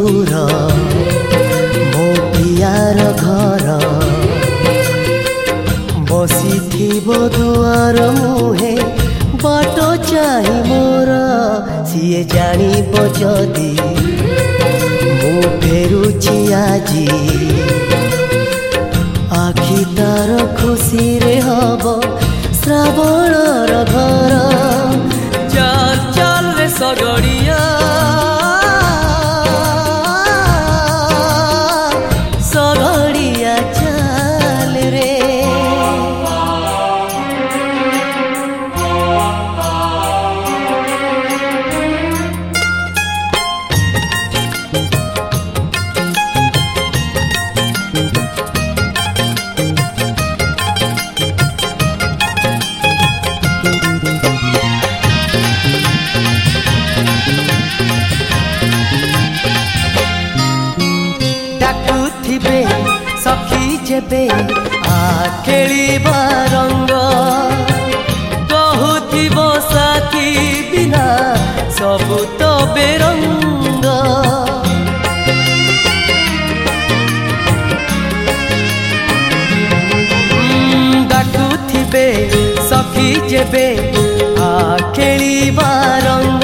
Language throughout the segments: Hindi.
दूर मो पियार घर बसी दुआर मुहे बाट चाहि मोर सीए जानिब जदि मु फेरुछि आजी आखि तार खुशी रे हब श्रावणर घर चल चल रे सगड़िया सगड़िया चल रे डाकुथिबे सखी जेबे आ खेलिबा रंग कहुथिबो साथी बिना सबु तो बेरंग डाकुथिबे सखी जेबे आ खेलिबा रंग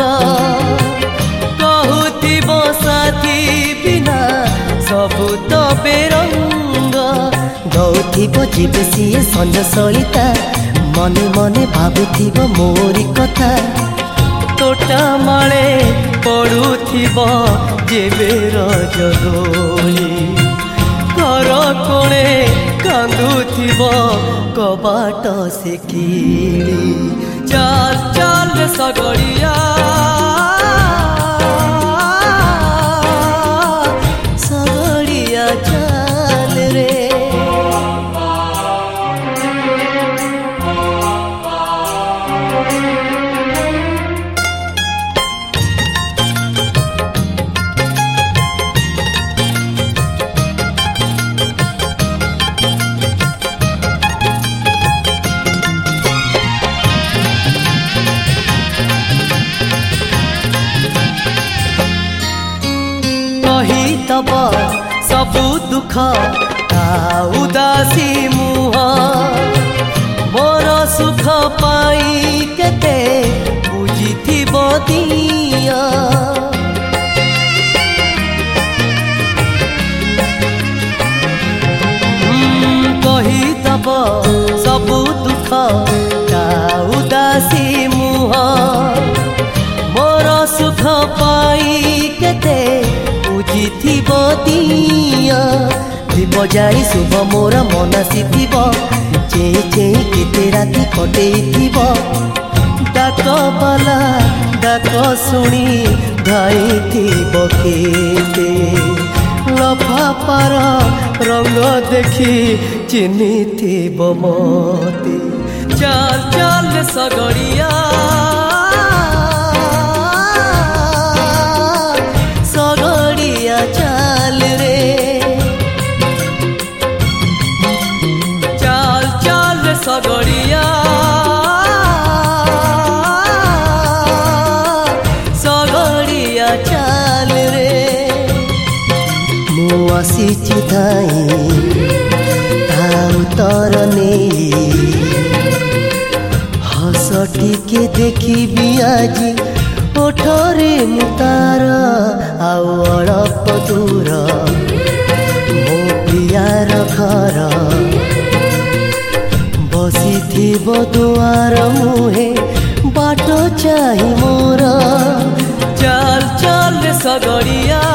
कहुथिबो साथी बिना सबु तो बेरंग गौथिब जीवे सीए संज सलिता मने मने भाबुथिब मोरी कथा तोटा माले पड़ुथिबो जेबे रजदोली घर कोणे कांदुथिबो कबाट से किली चल चल रे सगड़िया सगड़िया चल रे कही तब सबु दुख ता उदासी मुह मोर सुख पाई केते बुझिथिब दिया कही तब सबु दुख ता उदासी मुह मोर सुख पाई केते बुझिथिब दिया दीप जाई शुभ मोर मनासी थिब चेई चेई केते राति कटेइथिब डाक बाला डाक शुणी धाइथिब केते लफापार रंग देखि चिन्हिथिब मते चल चल रे सगड़िया सगड़िया चल रे चल चल रे सगड़िया सगड़िया चल रे मु आसीछि धाई ता उतर नेई हस टिके देखिबि आजी ओठरे मुतार आउ अड़प दूर मो पियार घर बसिथिब दुआर मुहे बाट चाहि मोर चल चल रे सगड़िया